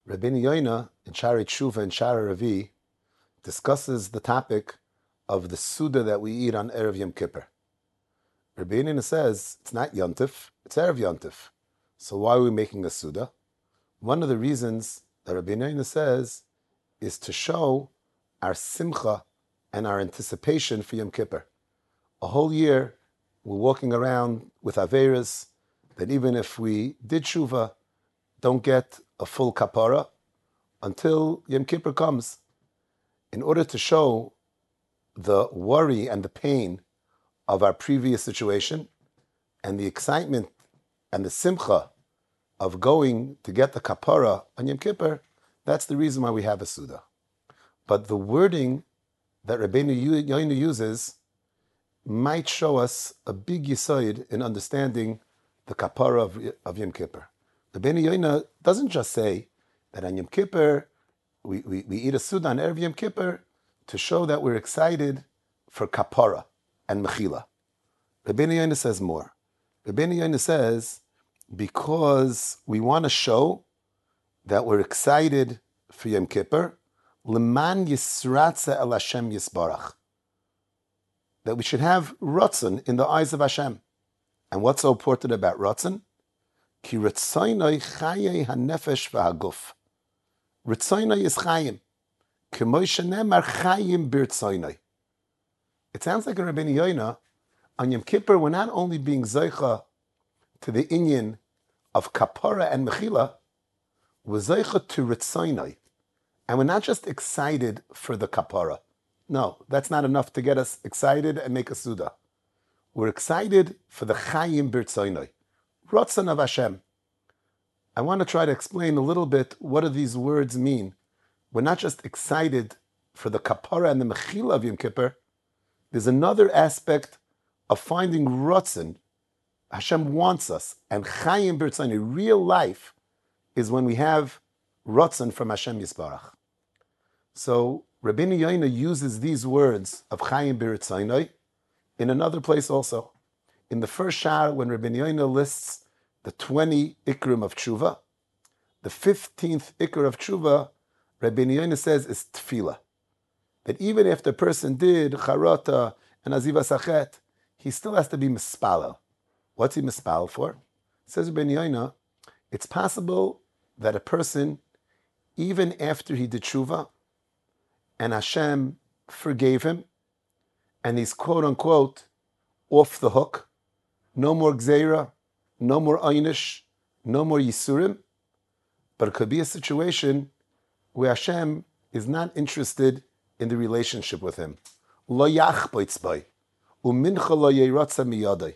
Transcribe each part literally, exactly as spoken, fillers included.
Rabbeinu Yoina in Shari Tshuva and Shara Ravi discusses the topic of the Suda that we eat on Erev Yom Kippur. Rabbeinu Yoina says it's not Yontif, it's Erev Yontif. So why are we making a Suda? One of the reasons that Rabbeinu Yoina says is to show our simcha and our anticipation for Yom Kippur. A whole year we're walking around with Averas that even if we did Tshuva, don't get a full kapara until Yom Kippur comes. In order to show the worry and the pain of our previous situation and the excitement and the simcha of going to get the kapara on Yom Kippur, that's the reason why we have a Suda. But the wording that Rabbeinu Yoina uses might show us a big yisoid in understanding the kapara of, of Yom Kippur. Rabbeinu Yoina doesn't just say that on Yom Kippur, we, we, we eat a Suda on Erev Yom Kippur to show that we're excited for kapara and mechila. Rabbeinu Yoina says more. Rabbeinu Yoina says, because we want to show that we're excited for Yom Kippur, L'man yisratza el Hashem yisbarach, that we should have Ratzon in the eyes of Hashem. And what's so important about Ratzon? Ki Ritzaynai chayei hanefesh v'haguf. Ritzaynai is chayim. K'moi shenemar chayim b'ritzaynai. It sounds like a Rabbeinu Yoina, on Yom Kippur, we're not only being zeicha to the inyan of kapara and mechila, we're zeicha to Ritzaynai. And we're not just excited for the kapara. No, that's not enough to get us excited and make a Suda. We're excited for the chayim b'ritzaynai. Ratzon of Hashem. I want to try to explain a little bit what do these words mean. We're not just excited for the kapara and the mechila of Yom Kippur. There's another aspect of finding Ratzon. Hashem wants us. And chayim b'ritzaynai, real life, is when we have Ratzon from Hashem Yisbarach. So Rabbeinu Yoina uses these words of chayim b'ritzaynai in another place also. In the first shar, when Rabbeinu Yoina lists the twenty ikrim of tshuva, the fifteenth ikr of tshuva, Rabbeinu Yoina says is tefillah. That even if the person did charata and aziva sachet, he still has to be mispalel. What's he mispalel for? Says Rabbeinu Yoina, it's possible that a person, even after he did tshuva, and Hashem forgave him, and he's quote unquote off the hook, no more gzeira, no more einish, no more yisurim. But it could be a situation where Hashem is not interested in the relationship with him. Lo yachboitz bai, umincha lo yeratza miyadai.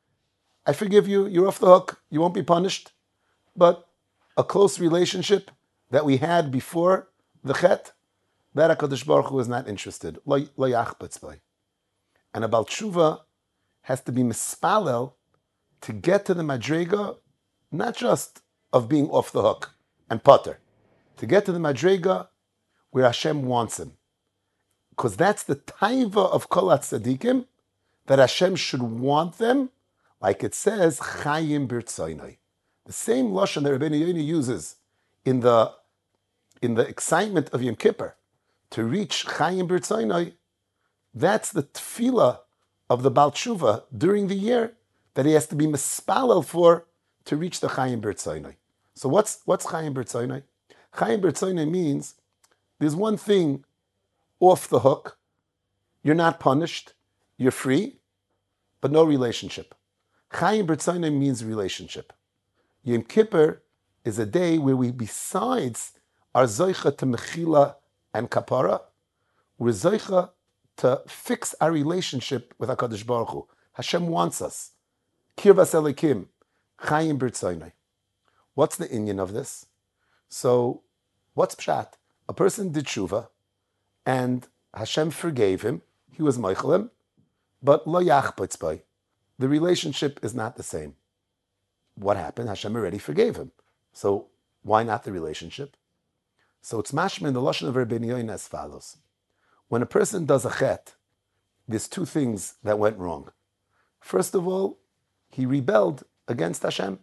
I forgive you, you're off the hook, you won't be punished. But a close relationship that we had before the chet, that HaKadosh Baruch Hu is not interested. Lo yachboitz bai. And a Baal Tshuva has to be mispalel to get to the madrega, not just of being off the hook and potter, to get to the madrega where Hashem wants him. Because that's the taiva of kol tzadikim, that Hashem should want them, like it says, chayim b'ritzaynai. The same lashon that Rabbeinu Yoina uses in the, in the excitement of Yom Kippur to reach chayim b'ritzaynai, that's the tefillah of the Baal Tshuva during the year that he has to be mispalel for to reach the Chayim B'ritzaynai. So what's what's Chayim B'ritzaynai? Chayim B'ritzaynai means there's one thing off the hook, you're not punished, you're free, but no relationship. Chayim B'ritzaynai means relationship. Yom Kippur is a day where we, besides our zoicha to mechila and kapara, we're zoicha to fix our relationship with HaKadosh Baruch Hu. Hashem wants us. Kirvas Elikim, Chayim B'ritzaynai. What's the inyan of this? So, what's pshat? A person did tshuva, and Hashem forgave him. He was meichelim, but lo yachboitz bai. The relationship is not the same. What happened? Hashem already forgave him. So, why not the relationship? So, it's mashma in the lashon of Rabbeinu Yoina as follows. When a person does a chet, there's two things that went wrong. First of all, he rebelled against Hashem.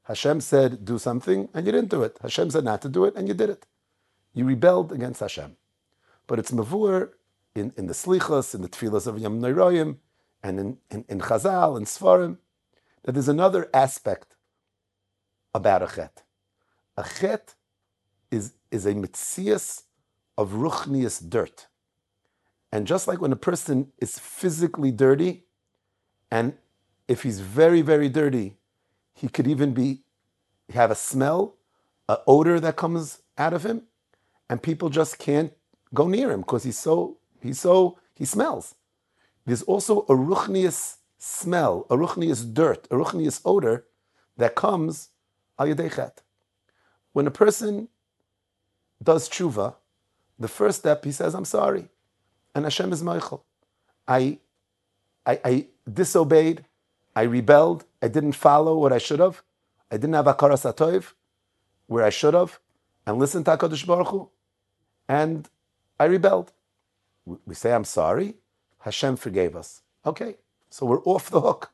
Hashem said, do something, and you didn't do it. Hashem said not to do it, and you did it. You rebelled against Hashem. But it's mavur in, in the slichas, in the tefillas of Yom Noraim, and in, in, in Chazal, and Sfarim, that there's another aspect about a chet. A chet is, is a mitzias of ruchnius dirt. And just like when a person is physically dirty, and if he's very, very dirty, he could even be have a smell, an odor that comes out of him, and people just can't go near him because he's so, he's so, he smells. There's also a ruchnius smell, a ruchnius dirt, a ruchnius odor that comes al yedei chet. When a person does tshuva, the first step, he says, I'm sorry. And Hashem is Meichel. I, I, I disobeyed, I rebelled, I didn't follow what I should have, I didn't have Hakaras HaTov where I should have, and listened to HaKadosh Baruch Hu, and I rebelled. We say, I'm sorry, Hashem forgave us. Okay, so we're off the hook.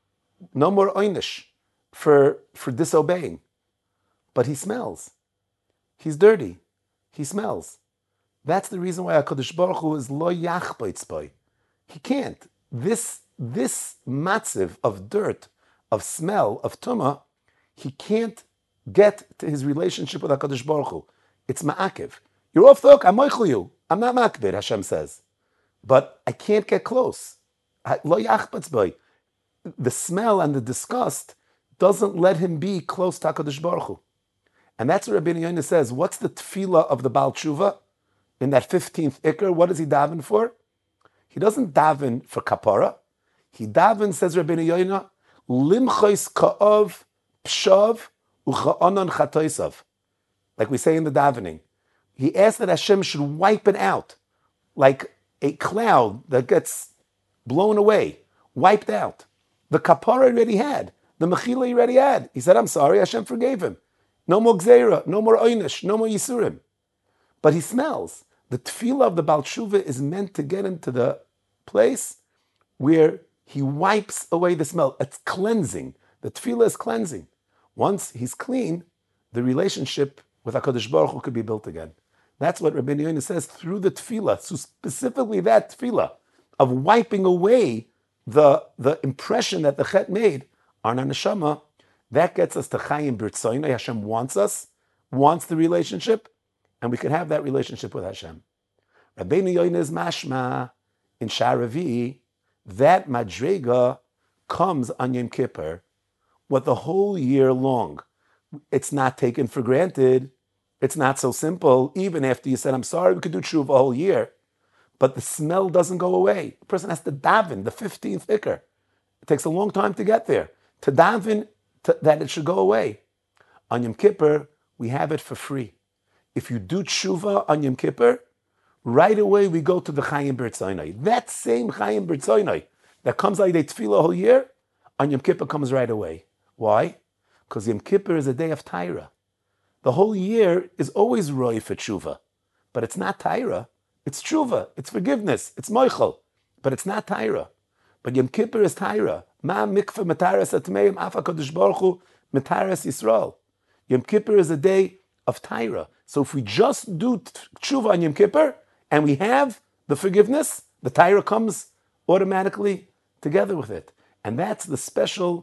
No more oynish for, for disobeying. But he smells. He's dirty. He smells. That's the reason why HaKadosh Baruch Hu is lo yachboitz boi. He can't. This, this matziv of dirt, of smell, of tumah, he can't get to his relationship with HaKadosh Baruch Hu. It's ma'akiv. You're off the hook. I'm moichel you. I'm not makbid, Hashem says. But I can't get close. Lo yachboitz boi. The smell and the disgust doesn't let him be close to HaKadosh Baruch Hu. And that's what Rabbeinu Yonah says. What's the tefillah of the Baal Tshuva? In that fifteenth ikr, what does he daven for? He doesn't daven for kapara. He daven, says Rabbeinu Yonah, limchois ka'ov pshav ucha'onon chatoisav. Like we say in the davening. He asked that Hashem should wipe it out, like a cloud that gets blown away, wiped out. The kapara he already had. The mechila he already had. He said, I'm sorry, Hashem forgave him. No more gzeira, no more oynish, no more yisurim. But he smells. The tefillah of the Baal Tshuva is meant to get him to the place where he wipes away the smell. It's cleansing. The tefillah is cleansing. Once he's clean, the relationship with HaKadosh Baruch Hu could be built again. That's what Rabbeinu Yonah says through the tefillah. So specifically that tefillah of wiping away the, the impression that the chet made on our neshama, that gets us to Chayim B'Ritzoynai. Hashem wants us, wants the relationship, and we can have that relationship with Hashem. Rabbeinu Yonah is mashma in Sharavi. That madrega comes on Yom Kippur, what the whole year long. It's not taken for granted. It's not so simple. Even after you said, I'm sorry, we could do tshuva a whole year. But the smell doesn't go away. The person has to daven, the fifteenth ikr. It takes a long time to get there. To daven, to, that it should go away. On Yom Kippur, we have it for free. If you do tshuva on Yom Kippur, right away we go to the Chayim B'Ritzoynai. That same Chayim B'Ritzoynai that comes like a tefillah a whole year, on Yom Kippur comes right away. Why? Because Yom Kippur is a day of Taira. The whole year is always roi for tshuva, but it's not Taira. It's tshuva, it's forgiveness, it's moichel, but it's not Taira. But Yom Kippur is Taira. Ma mikveh metaras atmeim af HaKadosh Baruch Hu metaras Yisrael. Yom Kippur is a day of Taira. So if we just do tshuva on Yom Kippur, and we have the forgiveness, the Taira comes automatically together with it. And that's the special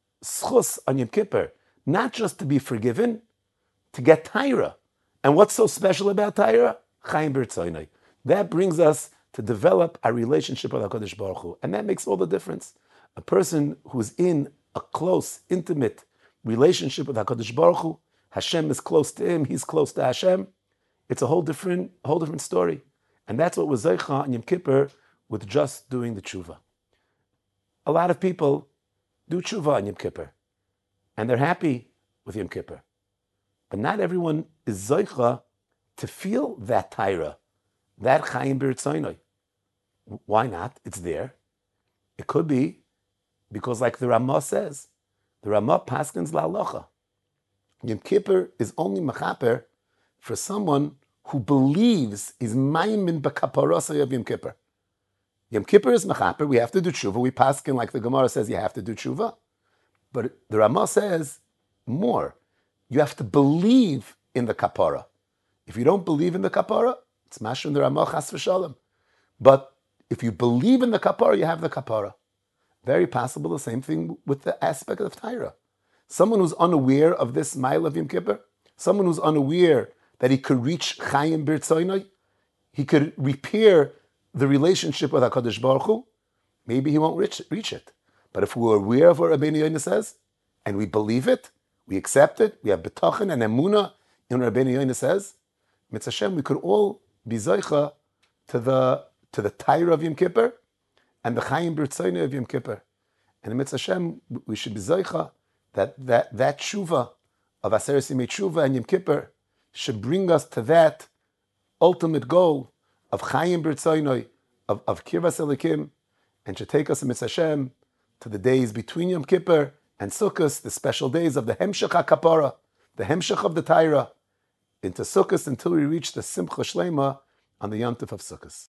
schus on Yom Kippur. Not just to be forgiven, to get Taira. And what's so special about Taira? Chayim B'Ritzoynai. That brings us to develop our relationship with HaKadosh Baruch Hu. And that makes all the difference. A person who's in a close, intimate relationship with HaKadosh Baruch Hu, Hashem is close to him, he's close to Hashem. It's a whole different, whole different story. And that's what was Zeicha on Yom Kippur with just doing the tshuva. A lot of people do tshuva on Yom Kippur, and they're happy with Yom Kippur. But not everyone is Zeicha to feel that Taira, that Chayim B'Ritzoynai. Why not? It's there. It could be because, like the Ramah says, the Ramah paskins la'alocha. Yom Kippur is only mechaper for someone who believes is maimin b'kaparosay of Yom Kippur. Yom Kippur is mechaper. We have to do tshuva. We paskin like the Gemara says you have to do tshuva. But the Ramah says more. You have to believe in the kapara. If you don't believe in the kapara, it's mashum the Ramah chas v'shalom. But if you believe in the kapara, you have the kapara. Very possible the same thing with the aspect of Taira. Someone who's unaware of this mile of Yom Kippur, someone who's unaware that he could reach Chayim B'Rtzoynoi, he could repair the relationship with HaKadosh Baruch Hu, maybe he won't reach, reach it. But if we're aware of what Rabbeinu Yonah says, and we believe it, we accept it, we have betachin and emunah in what Rabbeinu Yonah says, Mitzvah Hashem, we could all be zoicha to the to the Taira of Yom Kippur and the Chayim B'Rtzoynoi of Yom Kippur. And in Mitzvah Hashem, we should be zoicha that that that tshuva of Aseret Yimei Tshuva and Yom Kippur should bring us to that ultimate goal of Chayim B'Rtzoynoi, of, of Kirvas Elikim, and should take us in Mitzvah Hashem to the days between Yom Kippur and Sukkot, the special days of the Hemshech HaKapara, the Hemshech of the Taira, into Sukkot until we reach the Simcha Shlema on the Yom Tov of Sukkot.